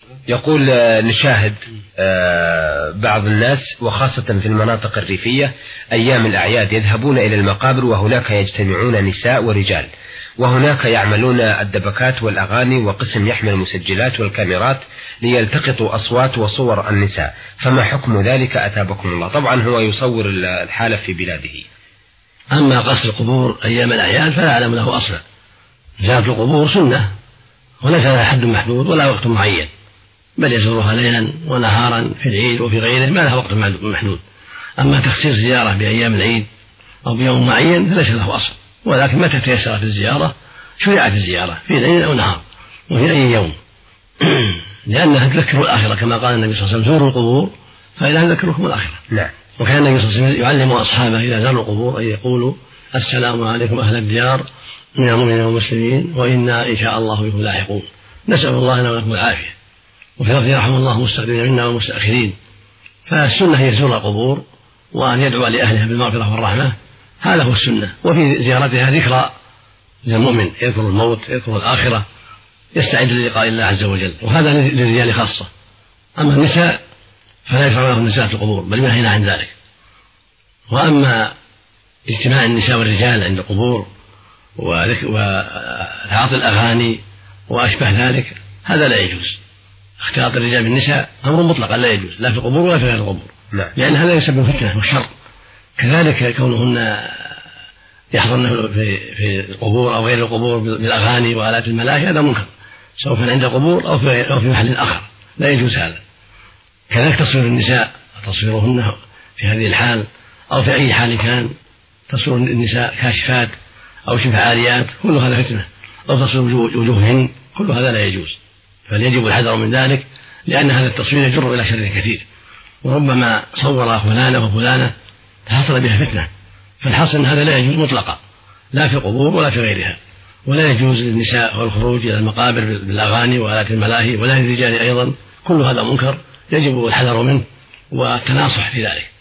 يقول نشاهد بعض الناس وخاصة في المناطق الريفية أيام الأعياد يذهبون إلى المقابر، وهناك يجتمعون نساء ورجال، وهناك يعملون الدبكات والأغاني، وقسم يحمل المسجلات والكاميرات ليلتقطوا أصوات وصور النساء، فما حكم ذلك أثابكم الله؟ طبعا هو يصور الحالة في بلاده. أما قصر القبور أيام الأعياد فلا أعلم له أصلا. زيارة القبور سنة وليس لها حد محدود ولا وقت معين، بل يزورها ليلا ونهارا في العيد وفي غيره، ما لها وقت محدود. أما تخصيص زيارة بأيام العيد أو بيوم معين فليس له أصل، ولكن متى تيسرت الزيارة شرعت الزيارة في ليل أو نهار وفي أي يوم لأنها تذكر الآخرة، كما قال النبي صلى الله عليه وسلم: زوروا القبور فإنها تذكركم الآخرة. نعم. وكان النبي صلى الله عليه وسلم يعلم أصحابه إذا زاروا القبور أن يقولوا: السلام عليكم أهل الديار من المؤمنين والمسلمين وإنا إن شاء الله بكم لاحقون، نسأل الله لنا ولكم العافية. وفي لفظ: يرحم الله المستقدمين منا والمستأخرين. فالسنة هي زور القبور وأن يدعو لأهلها بالمغفرة والرحمة، هذا هو السنة. وفي زيارتها ذكرى للمؤمن، يذكر الموت، يذكر الآخرة، يستعد للقاء الله عز وجل، وهذا للرجال خاصة. أما النساء فلا يشرع لهم نزاهة القبور، بل ينهينا عن ذلك. وأما اجتماع النساء والرجال عند القبور وتعاطي الأغاني وأشبه ذلك هذا لا يجوز. اختلاط الرجال بالنساء أمر مطلقا لا يجوز، لا في القبور ولا في غير القبور، لأن هذا يسبب فتنة والشر. كذلك كونهن يحضرن في القبور أو غير القبور بالأغاني وآلات الملاهي هذا منكر، سواء كان عند القبور أو في محل آخر، لا يجوز هذا. كذلك تصوير النساء، تصويرهن في هذه الحال أو في أي حال كان، تصوير النساء كاشفات أو شبه عاريات، كل هذا فتنة، أو تصوير وجوههن، كل هذا لا يجوز. فليجب الحذر من ذلك، لأن هذا التصوير يجر إلى شر كثير، وربما صور فلانة وفلانة فحصل بها فتنة. فالحاصل أن هذا لا يجوز مطلقا، لا في القبور ولا في غيرها. ولا يجوز للنساء والخروج إلى المقابر بالأغاني وآلات الملاهي، ولا للرجال أيضا، كل هذا منكر يجب الحذر منه والتناصح في ذلك.